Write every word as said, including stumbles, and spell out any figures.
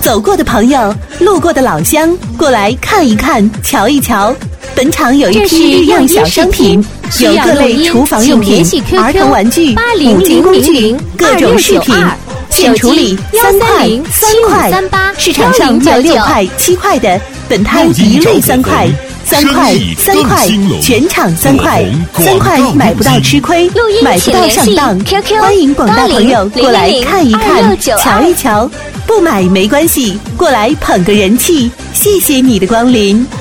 走过的朋友，路过的老乡，过来看一看，瞧一瞧。本场有一批日用小商品，有各类厨房用品、儿童玩具、五金工具、各种饰品，现处理三块、三块，市场上卖六块、七块的，本摊一律三块。三块，三块，全场三块，三块买不到吃亏，买不到上当。欢迎广大朋友过来看一看，瞧一瞧，不买没关系，过来捧个人气，谢谢你的光临。